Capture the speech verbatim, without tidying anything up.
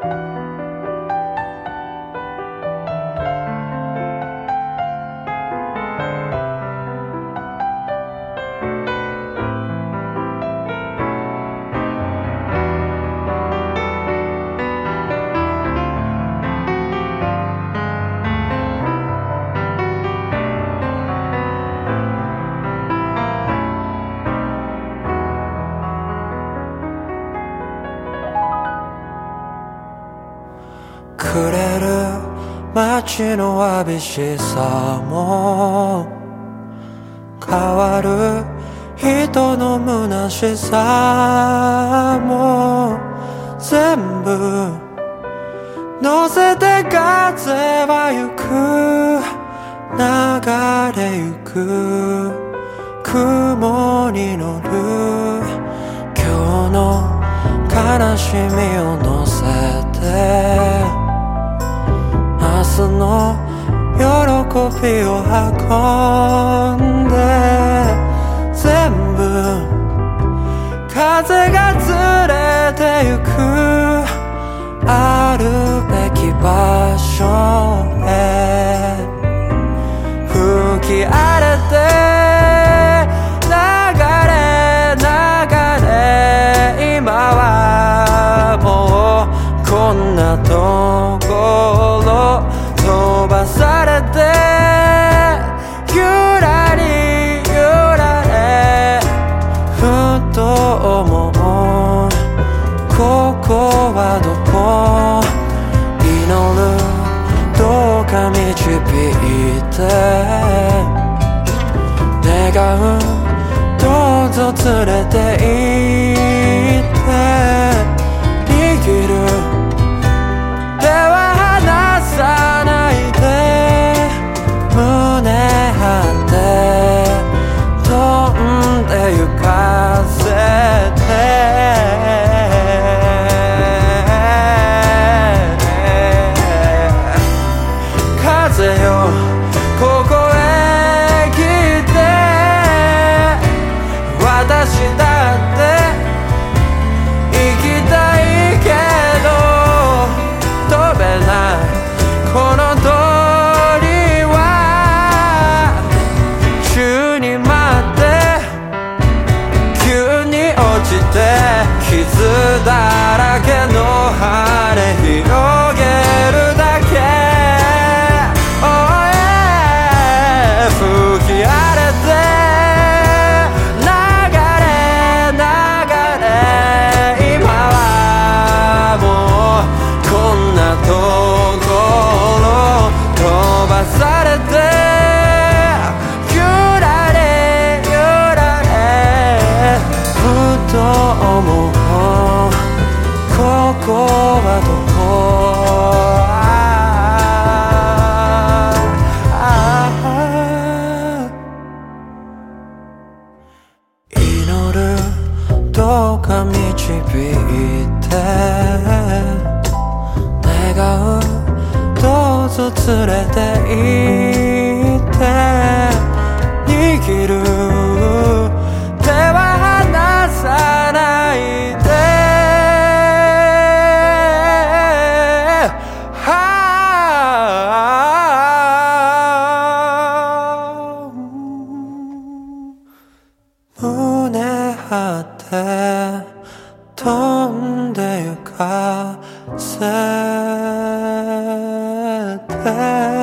くれる街の寂しさも変わる人の虚しさも全部乗せて風は行く流れゆく雲に乗る今日の悲しみを乗せて明日の喜びを運んで全部風がずれてゆくあるべき場所へ吹き荒れて流れ流れ今はもうこんなところ飛ばされてゆらりゆられふと思うここはどこ祈るどうか導いて願うどうぞ連れて行って握る手は離さないで胸張って飛んでゆかせて風よここへ来て私だって行きたいけど飛べないこの鳥は急に待って急に落ちて傷だらけの羽広げるだけ吹き荒れて流れ流れ今はもうこんなところ飛ばされてゆられゆられふと思うここはどこどうか導いて願うどうぞ連れて行って握る手は離さないで胸張って飛んでゆかせて